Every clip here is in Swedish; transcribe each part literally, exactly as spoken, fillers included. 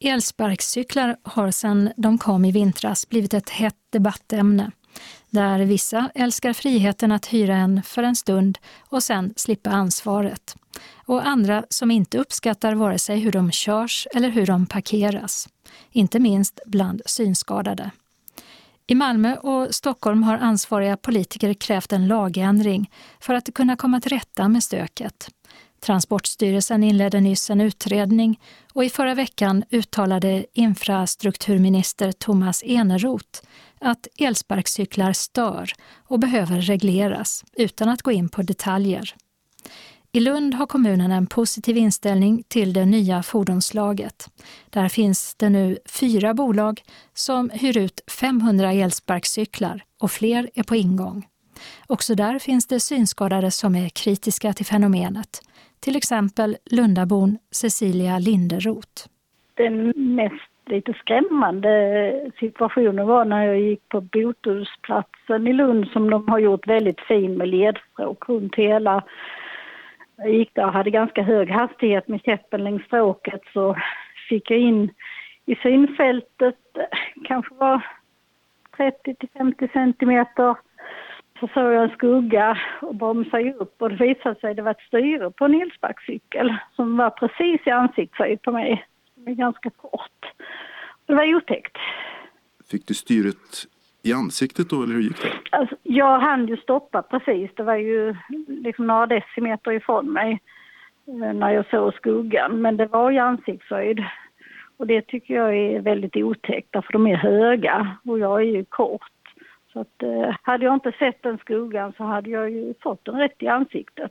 Elsparkcyklar har sedan de kom i vintras blivit ett hett debattämne, där vissa älskar friheten att hyra en för en stund och sen slippa ansvaret, och andra som inte uppskattar vare sig hur de körs eller hur de parkeras, inte minst bland synskadade. I Malmö och Stockholm har ansvariga politiker krävt en lagändring för att kunna komma till rätta med stöket. Transportstyrelsen inledde nyss en utredning och i förra veckan uttalade infrastrukturminister Thomas Eneroth att elsparkcyklar stör och behöver regleras utan att gå in på detaljer. I Lund har kommunen en positiv inställning till det nya fordonslaget. Där finns det nu fyra bolag som hyr ut femhundra elsparkcyklar och fler är på ingång. Också där finns det synskadade som är kritiska till fenomenet. Till exempel Lundabon Cecilia Linderoth. Den mest lite skrämmande situationen var när jag gick på Botusplatsen i Lund, som de har gjort väldigt fin med ledstråk runt hela. Jag gick där och hade ganska hög hastighet med käppen längs stråket, så fick jag in i synfältet, kanske var trettio till femtio centimeter. Så såg jag en skugga och bromsade upp, och det visade sig att det var ett styre på en elsparkcykel som var precis i ansiktshöjd på mig. Det är ganska kort. Det var otäckt. Fick du styret i ansiktet då, eller hur gick det? Alltså, jag hann ju stoppa precis. Det var ju liksom några decimeter ifrån mig när jag såg skuggan. Men det var i ansiktshöjd. Och det tycker jag är väldigt otäckt, för de är höga och jag är ju kort. Så att, eh, hade jag inte sett den skuggan så hade jag ju fått den rätt i ansiktet.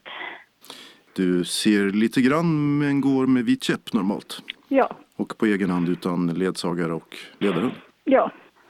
Du ser lite grann men går med vit käpp normalt? Ja. Och på egen hand utan ledsagare och ledare? Ja.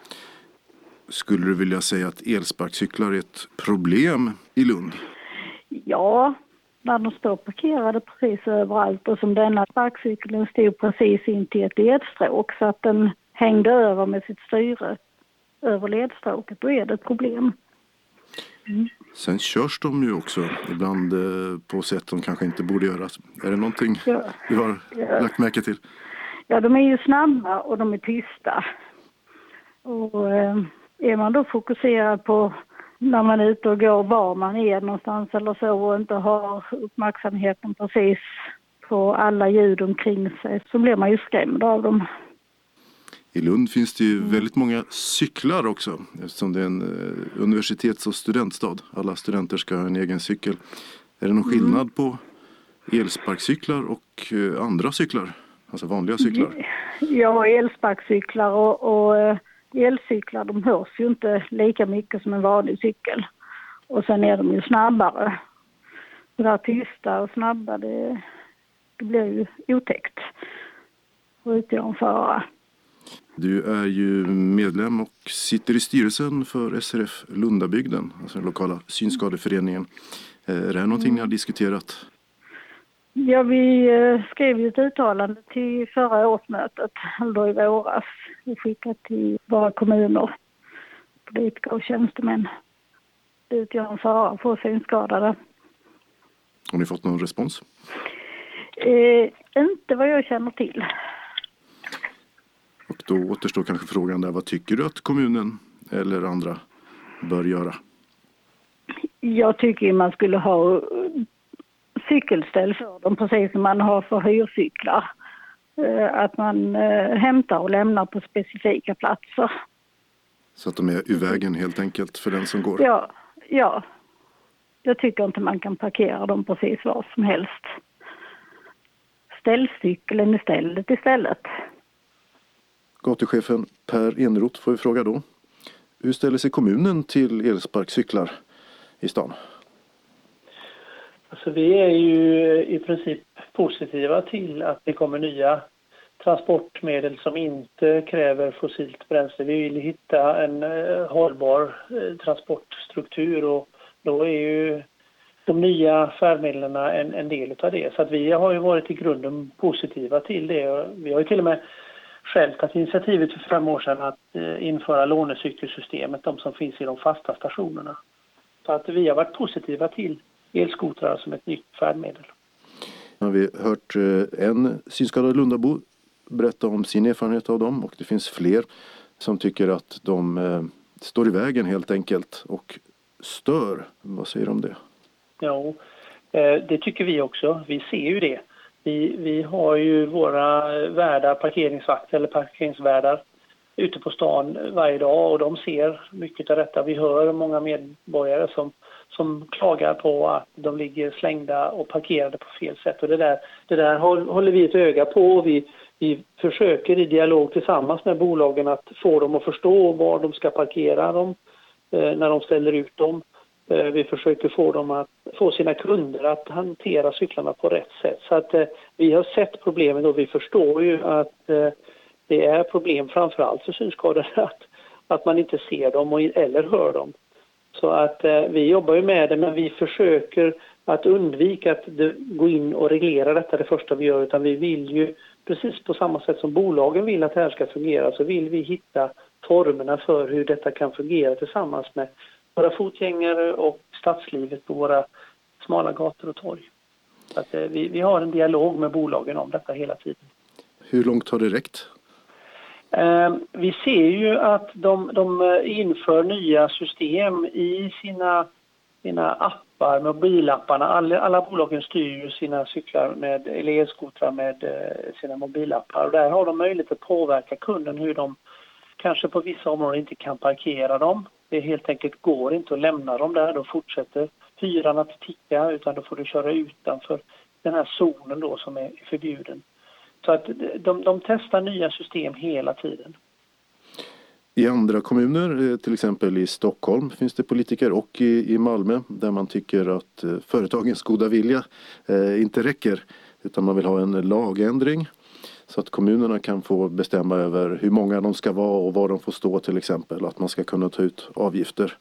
Skulle du vilja säga att elsparkcyklar är ett problem i Lund? Ja, när de står parkerade precis överallt, och som denna sparkcykeln stod precis in till ett ledstråk så att den hängde över med sitt styre över ledstråket, då är det ett problem. Mm. Sen körs de ju också ibland eh, på sätt de kanske inte borde göras. Är det någonting ja. du har ja. lagt märke till? Ja, de är ju snabba och de är tysta. Och eh, är man då fokuserad på när man är ute och går var man är någonstans eller så, och inte har uppmärksamheten precis på alla ljud omkring sig, så blir man ju skrämd av dem. I Lund finns det ju väldigt många cyklar också, eftersom det är en universitets- och studentstad. Alla studenter ska ha en egen cykel. Är det någon skillnad mm. på elsparkcyklar och andra cyklar? Alltså vanliga cyklar? Ja, elsparkcyklar och, och elcyklar, de hörs ju inte lika mycket som en vanlig cykel. Och sen är de ju snabbare. Så där tysta och snabba, det, det blir ju otäckt att utgöra. Du är ju medlem och sitter i styrelsen för S R F Lundabygden, alltså den lokala synskadeföreningen. Är det här någonting ni har diskuterat? Ja, vi skrev ju ett uttalande till förra årsmötet, eller i våras. Vi skickade till våra kommuner, politiker och tjänstemän. Det utgör en fara för synskadade. Har ni fått någon respons? Eh, inte vad jag känner till. Och då återstår kanske frågan där, vad tycker du att kommunen eller andra bör göra? Jag tycker man skulle ha cykelställ för dem, precis som man har för hyrcyklar. Att man hämtar och lämnar på specifika platser. Så att de är i vägen helt enkelt för den som går? Ja, ja. Jag tycker inte man kan parkera dem precis var som helst. Ställ cykeln istället istället. Gatuchefen Per Eneroth får vi fråga då. Hur ställer sig kommunen till elsparkcyklar i stan? Alltså vi är ju i princip positiva till att det kommer nya transportmedel som inte kräver fossilt bränsle. Vi vill hitta en eh, hållbar eh, transportstruktur, och då är ju de nya färdmedlen en, en del av det. Så att vi har ju varit i grunden positiva till det. Vi har ju till och med själv tagit initiativet för fem år sedan att eh, införa lånecykelsystemet, de som finns i de fasta stationerna. Så att vi har varit positiva till elskotrar som ett nytt färdmedel. Nu har vi hört en synskadad Lundabo berätta om sin erfarenhet av dem och det finns fler som tycker att de eh, står i vägen helt enkelt och stör. Vad säger du om det? Ja, det tycker vi också. Vi ser ju det. Vi, vi har ju våra värdar, parkeringsvakter eller parkeringsvärdar ute på stan varje dag och de ser mycket av detta. Vi hör många medborgare som, som klagar på att de ligger slängda och parkerade på fel sätt. Och det där, det där håller vi ett öga på och vi, vi försöker i dialog tillsammans med bolagen att få dem att förstå var de ska parkera dem eh, när de ställer ut dem. Eh, vi försöker få dem att få sina kunder att hantera cyklarna på rätt sätt. Så att eh, vi har sett problemet och vi förstår ju att eh, det är problem framförallt för synskadade att, att man inte ser dem och, eller hör dem. Så att eh, vi jobbar ju med det men vi försöker att undvika att det, gå in och reglera detta det första vi gör utan vi vill ju precis på samma sätt som bolagen vill att det här ska fungera så vill vi hitta formerna för hur detta kan fungera tillsammans med våra fotgängare och stadslivet på våra smala gator och torg. Så att, eh, vi, vi har en dialog med bolagen om detta hela tiden. Hur långt har det räckt? Eh, vi ser ju att de, de inför nya system i sina, sina appar, mobilapparna. Alla, alla bolagen styr ju sina cyklar med, eller elskotrar med eh, sina mobilappar. Och där har de möjlighet att påverka kunden hur de kanske på vissa områden inte kan parkera dem. Det helt enkelt går inte att lämna dem där. Då fortsätter hyran att ticka utan då får du köra utanför den här zonen då som är förbjuden. Så att de, de testar nya system hela tiden. I andra kommuner, till exempel i Stockholm, finns det politiker och i, i Malmö där man tycker att företagens goda vilja eh, inte räcker utan man vill ha en lagändring så att kommunerna kan få bestämma över hur många de ska vara och var de får stå till exempel, att man ska kunna ta ut avgifter.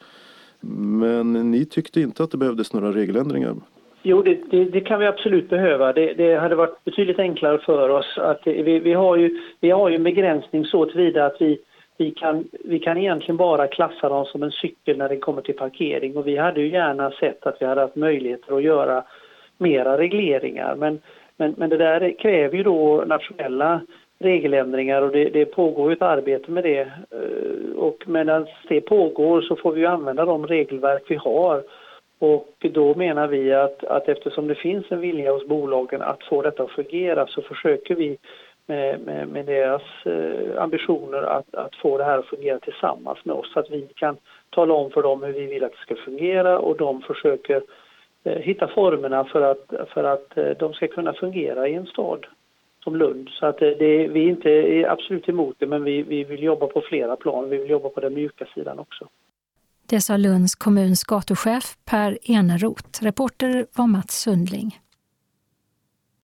Men ni tyckte inte att det behövdes några regeländringar? Jo, det, det, det kan vi absolut behöva. Det, det hade varit betydligt enklare för oss. Att det, vi, vi, har ju, vi har ju en begränsning så tillvida att vi, vi, kan, vi kan egentligen bara klassa dem som en cykel när det kommer till parkering. Och vi hade ju gärna sett att vi hade haft möjligheter att göra mera regleringar. Men, men, men det där kräver ju då nationella regeländringar och det, det pågår ju ett arbete med det. Och medan det pågår så får vi ju använda de regelverk vi har. Och då menar vi att, att eftersom det finns en vilja hos bolagen att få detta att fungera så försöker vi med, med, med deras eh, ambitioner att, att få det här att fungera tillsammans med oss. Så att vi kan tala om för dem hur vi vill att det ska fungera och de försöker eh, hitta formerna för att, för att eh, de ska kunna fungera i en stad som Lund. Så att det, det, vi inte är absolut emot det men vi, vi vill jobba på flera plan. Vi vill jobba på den mjuka sidan också. Det sa Lunds kommuns gatuchef Per Eneroth. Reporter var Mats Sundling.